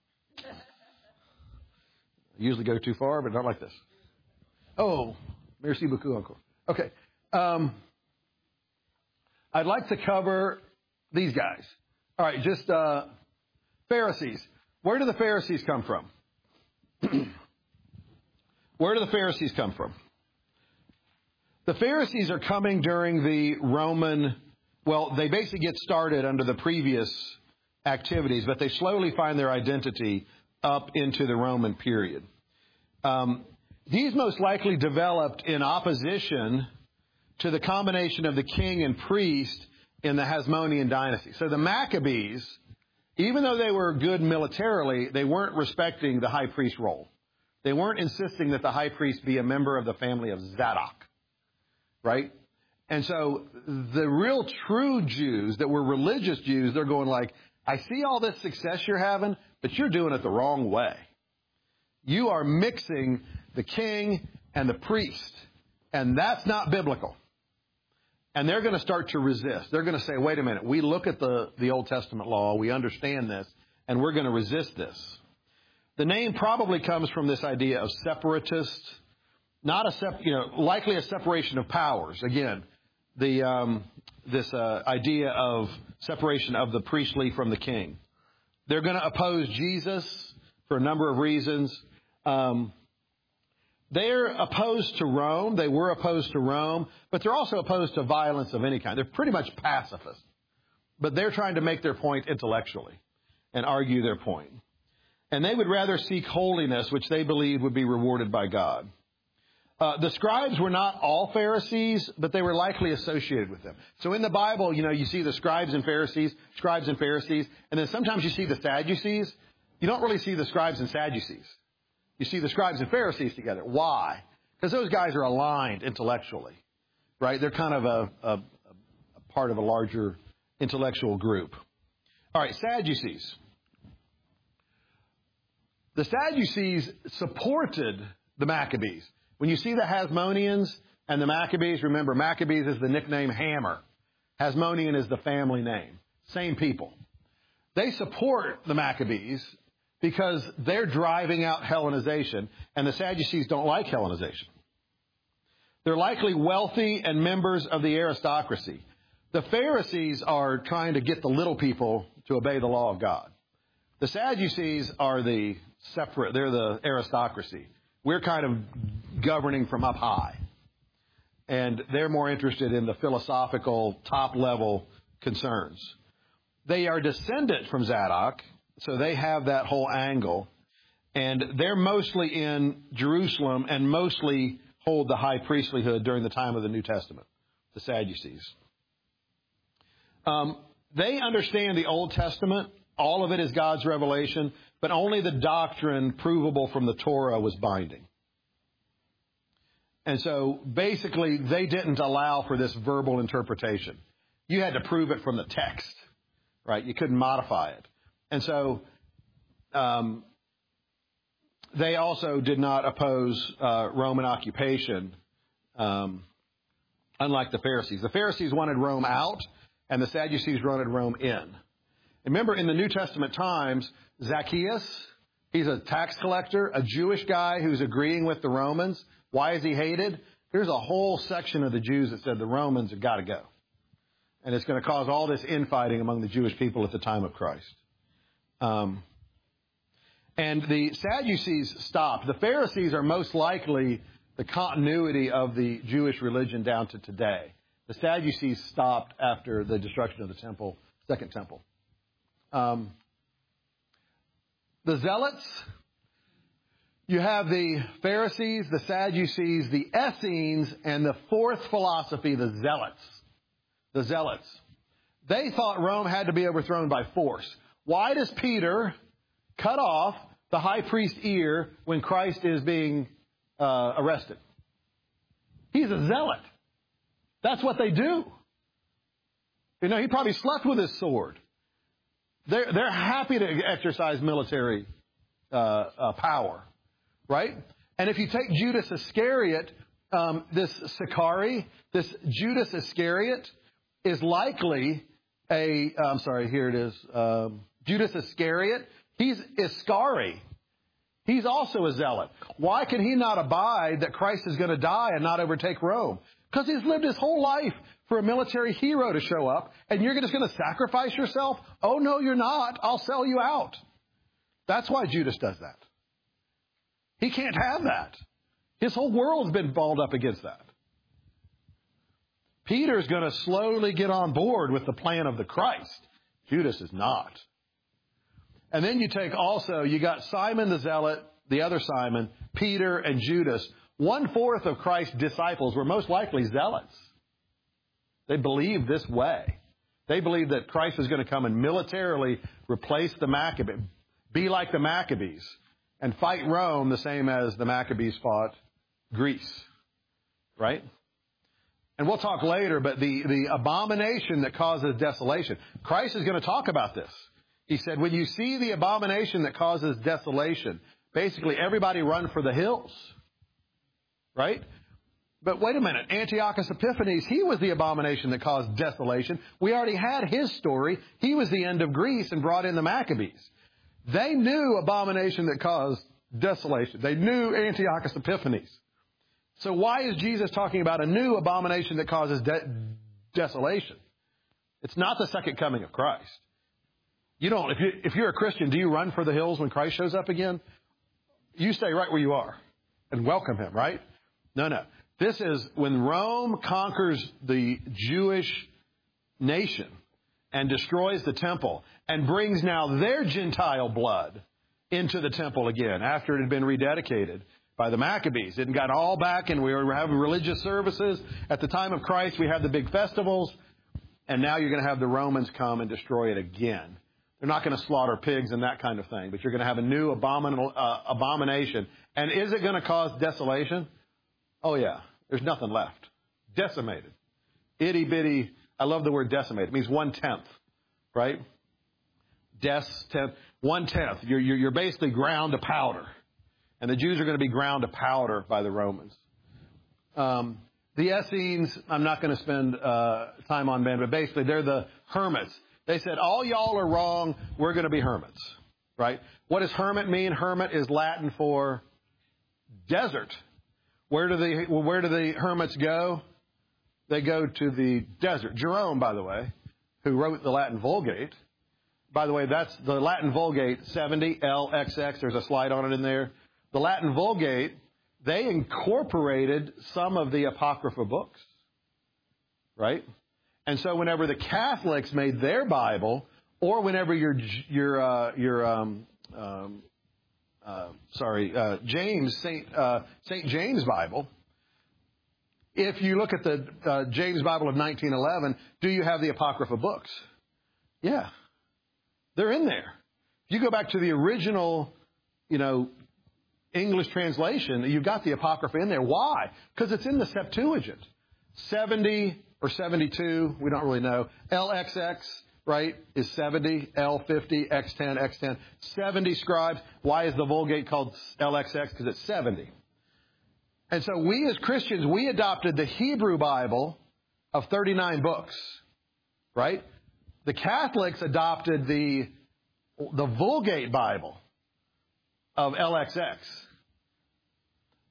I usually go too far, but not like this. Oh, merci beaucoup encore. Okay. I'd like to cover these guys. All right, just Pharisees. Where do the Pharisees come from? Where do the Pharisees come from? The Pharisees are coming during the Roman, well, they basically get started under the previous activities, but they slowly find their identity up into the Roman period. These most likely developed in opposition to the combination of the king and priest in the Hasmonean dynasty. So the Maccabees, even though they were good militarily, they weren't respecting the high priest role. They weren't insisting that the high priest be a member of the family of Zadok, right? And so the real true Jews that were religious Jews, they're going like, I see all this success you're having, but you're doing it the wrong way. You are mixing the king and the priest, and that's not biblical. And they're going to start to resist. They're going to say, wait a minute, we look at the Old Testament law, we understand this, and we're going to resist this. The name probably comes from this idea of separatist, likely a separation of powers. Again, this idea of separation of the priestly from the king. They're going to oppose Jesus for a number of reasons. They're opposed to Rome. They were opposed to Rome, but they're also opposed to violence of any kind. They're pretty much pacifists, but they're trying to make their point intellectually and argue their point. And they would rather seek holiness, which they believe would be rewarded by God. The scribes were not all Pharisees, but they were likely associated with them. So in the Bible, you see the scribes and Pharisees, and then sometimes you see the Sadducees. You don't really see the scribes and Sadducees. You see the scribes and Pharisees together. Why? Because those guys are aligned intellectually, right? They're kind of a part of a larger intellectual group. All right, Sadducees. The Sadducees supported the Maccabees. When you see the Hasmoneans and the Maccabees, remember Maccabees is the nickname Hammer. Hasmonean is the family name. Same people. They support the Maccabees because they're driving out Hellenization, and the Sadducees don't like Hellenization. They're likely wealthy and members of the aristocracy. The Pharisees are trying to get the little people to obey the law of God. The Sadducees are they're the aristocracy. We're kind of governing from up high. And they're more interested in the philosophical, top-level concerns. They are descendant from Zadok, so they have that whole angle. And they're mostly in Jerusalem and mostly hold the high priestlyhood during the time of the New Testament, the Sadducees. They understand the Old Testament. All of it is God's revelation, but only the doctrine provable from the Torah was binding. And so basically they didn't allow for this verbal interpretation. You had to prove it from the text, right? You couldn't modify it. And so they also did not oppose Roman occupation, unlike the Pharisees. The Pharisees wanted Rome out, and the Sadducees wanted Rome in. Remember, in the New Testament times, Zacchaeus, he's a tax collector, a Jewish guy who's agreeing with the Romans. Why is he hated? Here's a whole section of the Jews that said the Romans have got to go. And it's going to cause all this infighting among the Jewish people at the time of Christ. And the Sadducees stopped. The Pharisees are most likely the continuity of the Jewish religion down to today. The Sadducees stopped after the destruction of the temple, Second Temple. The Zealots, you have the Pharisees, the Sadducees, the Essenes, and the fourth philosophy, the Zealots. The Zealots. They thought Rome had to be overthrown by force. Why does Peter cut off the high priest's ear when Christ is being arrested? He's a zealot. That's what they do. You know, he probably slept with his sword. They're happy to exercise military power, right? And if you take Judas Iscariot, this Sicarii, this Judas Iscariot is likely Judas Iscariot. He's Iscari. He's also a zealot. Why can he not abide that Christ is going to die and not overtake Rome? Because he's lived his whole life for a military hero to show up, and you're just going to sacrifice yourself? Oh, no, you're not. I'll sell you out. That's why Judas does that. He can't have that. His whole world's been balled up against that. Peter's going to slowly get on board with the plan of the Christ. Judas is not. And then you got Simon the Zealot, the other Simon, Peter, and Judas. 1/4 of Christ's disciples were most likely zealots. They believed this way. They believed that Christ was going to come and militarily replace the Maccabees, be like the Maccabees, and fight Rome the same as the Maccabees fought Greece. Right? And we'll talk later, but the abomination that causes desolation. Christ is going to talk about this. He said, when you see the abomination that causes desolation, basically everybody run for the hills. Right? But wait a minute. Antiochus Epiphanes, he was the abomination that caused desolation. We already had his story. He was the end of Greece and brought in the Maccabees. They knew abomination that caused desolation. They knew Antiochus Epiphanes. So why is Jesus talking about a new abomination that causes desolation? It's not the second coming of Christ. You don't, if you're a Christian, do you run for the hills when Christ shows up again? You stay right where you are and welcome him, right? No. This is when Rome conquers the Jewish nation and destroys the temple and brings now their Gentile blood into the temple again after it had been rededicated by the Maccabees. It got all back, and we were having religious services. At the time of Christ, we had the big festivals, and now you're going to have the Romans come and destroy it again. They're not going to slaughter pigs and that kind of thing, but you're going to have a new abomination. And is it going to cause desolation? Oh, yeah. There's nothing left. Decimated. Itty bitty. I love the word decimated. It means 1/10, right? 1/10. You're basically ground to powder. And the Jews are going to be ground to powder by the Romans. The Essenes, I'm not going to spend time on them, but basically they're the hermits. They said, all y'all are wrong. We're going to be hermits, right? What does hermit mean? Hermit is Latin for desert. Where do the hermits go? They go to the desert. Jerome, by the way, who wrote the Latin Vulgate. By the way, that's the Latin Vulgate, 70 LXX. There's a slide on it in there. The Latin Vulgate, they incorporated some of the Apocrypha books, right? And so whenever the Catholics made their Bible, or whenever St. James Bible, if you look at the James Bible of 1911, do you have the Apocrypha books? Yeah. They're in there. If you go back to the original, English translation, you've got the Apocrypha in there. Why? Because it's in the Septuagint. 70 or 72, we don't really know. LXX, right, is 70. L50, X10, X10. 70 scribes. Why is the Vulgate called LXX? Because it's 70. And so we as Christians, we adopted the Hebrew Bible of 39 books, right? The Catholics adopted the Vulgate Bible of LXX.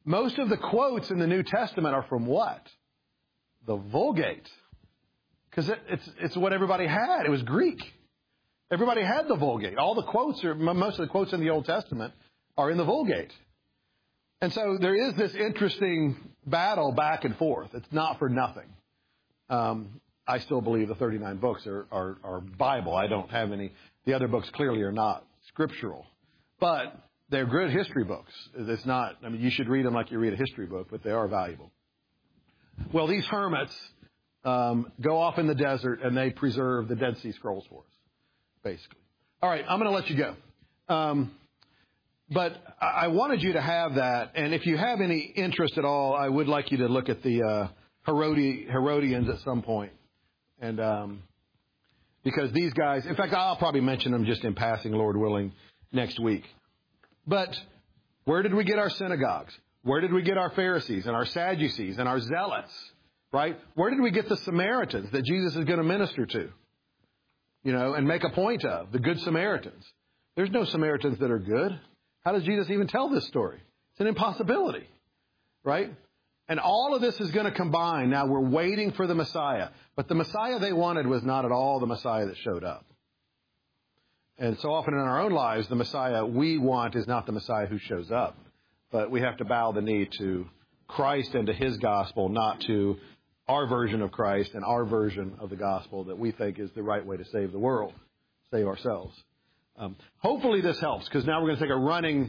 Most of the quotes in the New Testament are from what? The Vulgate. Because it's what everybody had. It was Greek. Everybody had the Vulgate. All the quotes, most of the quotes in the Old Testament are in the Vulgate. And so there is this interesting battle back and forth. It's not for nothing. I still believe the 39 books are Bible. I don't have any. The other books clearly are not scriptural. But they're good history books. It's not, I mean, you should read them like you read a history book, but they are valuable. Well, these hermits go off in the desert and they preserve the Dead Sea Scrolls for us, basically. All right, I'm going to let you go. But I wanted you to have that. And if you have any interest at all, I would like you to look at the Herodians at some point. And because these guys, in fact, I'll probably mention them just in passing, Lord willing, next week. But where did we get our synagogues? Where did we get our Pharisees and our Sadducees and our Zealots? Right? Where did we get the Samaritans that Jesus is going to minister to? You know, and make a point of, the Good Samaritans. There's no Samaritans that are good. How does Jesus even tell this story? It's an impossibility. Right? And all of this is going to combine. Now we're waiting for the Messiah. But the Messiah they wanted was not at all the Messiah that showed up. And so often in our own lives, the Messiah we want is not the Messiah who shows up. But we have to bow the knee to Christ and to His gospel, not to our version of Christ and our version of the gospel that we think is the right way to save the world, save ourselves. Hopefully this helps, because now we're going to take a run in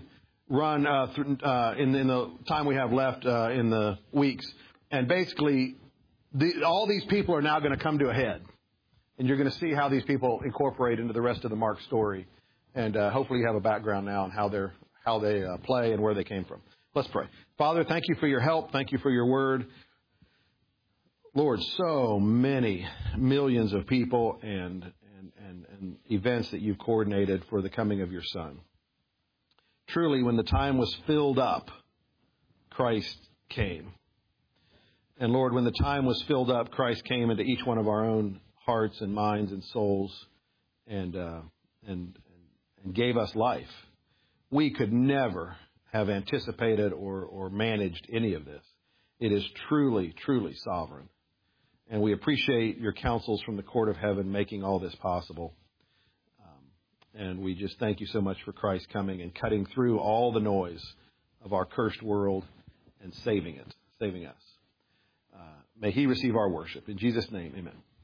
the time we have left in the weeks. And basically, all these people are now going to come to a head. And you're going to see how these people incorporate into the rest of the Mark story. And hopefully you have a background now on how they play and where they came from. Let's pray. Father, thank you for your help. Thank you for your word. Lord, so many millions of people and events that you've coordinated for the coming of your Son. Truly, when the time was filled up, Christ came. And Lord, when the time was filled up, Christ came into each one of our own hearts and minds and souls and gave us life. We could never have anticipated or managed any of this. It is truly, truly sovereign. And we appreciate your counsels from the court of heaven making all this possible. And we just thank you so much for Christ coming and cutting through all the noise of our cursed world and saving us. May He receive our worship. In Jesus' name, amen.